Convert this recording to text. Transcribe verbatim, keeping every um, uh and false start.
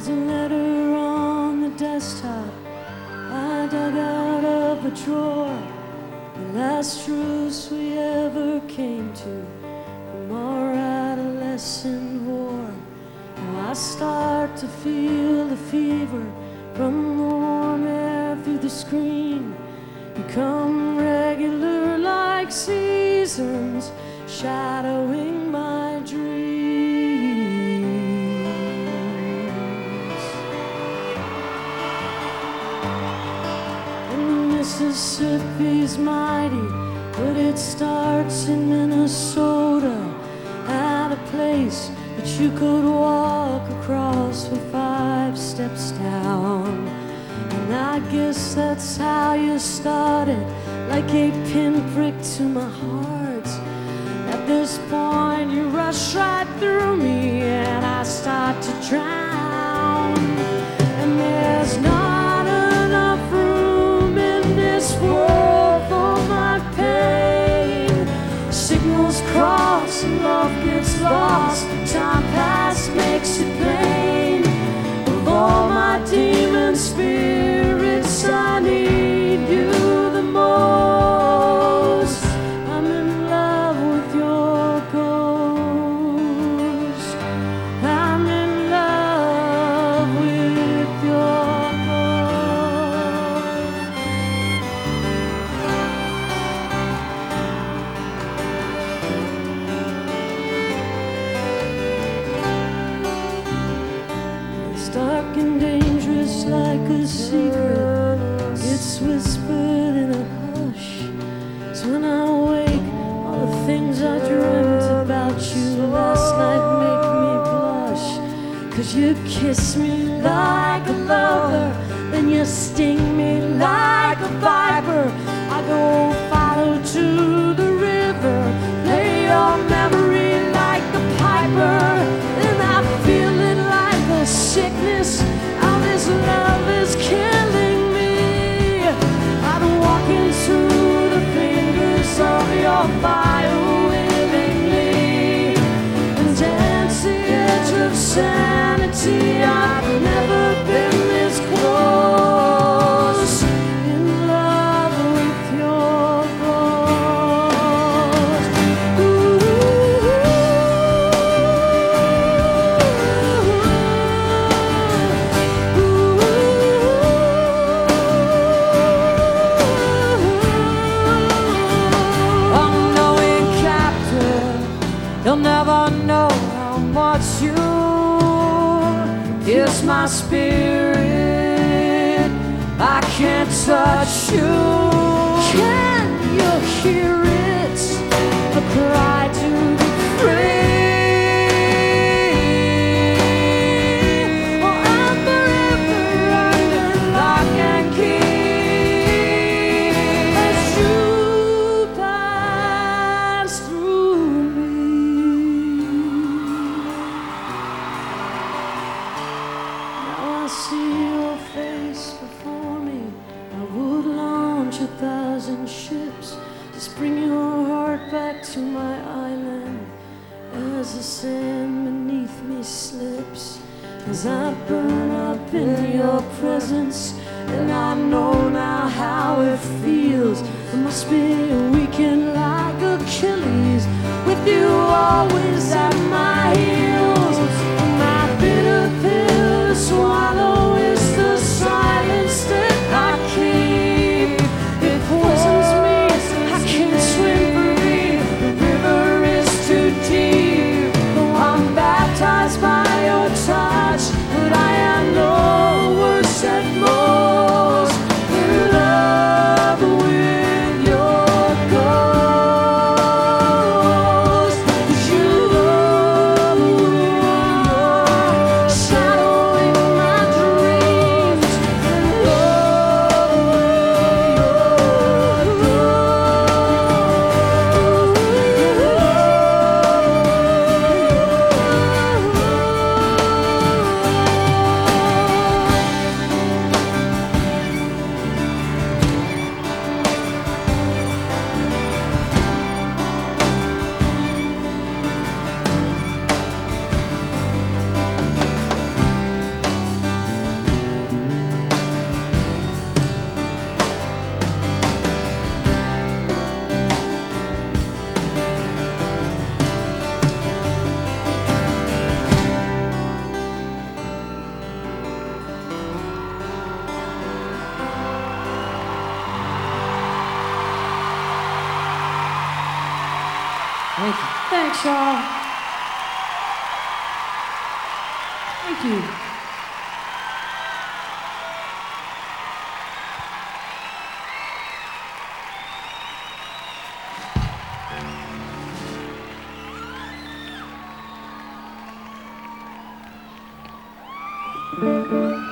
There's a letter on the desktop I dug out of a drawer, the last truths we ever came to from our adolescent war. Now I start to feel the fever from the warm air through the screen. You come regular like seasons, shadowing my dreams. And the Mississippi's mighty, but it starts in Minnesota, at a place that you could walk across for five steps down. And I guess that's how you started, like a pinprick to my heart. At this point you rush right through me and I start to drown. And there's not enough room in this world for my pain. Signals cross and love gets lost, time past makes it plain. Of all my demon spirits, I need you the most. I'm in love with your ghost. I'm in love with your ghost. It's dark and dangerous like a secret. It's whispered in a hush. So when I wake, all the things I dreamt about you last night make me blush. Cause you kiss me like a lover, then you sting me like a viper. I go follow to the river, play your memory like a piper. And I feel it like a sickness, how this love is killing me. I'd walk into the fingers of your fire willingly and dance the edge of sanity. I've never been this close, in love with your ghost. Ooh, unknowing captain, you'll never know how much you kiss my spirit. I can't touch you. Can you hear it? The cry to be free. Oh, I'm forever under lock and key as you pass through me. Now I see your face before me. I would launch a thousand ships, just bring your heart back to my island as the sand beneath me slips. As I burn up in your presence, and I know now how it feels. It must be a weekend like Achilles, with you always at my heels. And my bitter pill to swallow is the silence that I keep. It poisons me, I can't swim free. The river is too deep. Though I'm baptized by your touch, but I am no worse at most. In love with your ghost. 'Cause you know Thank you. Thanks, y'all. Thank you. Thank you.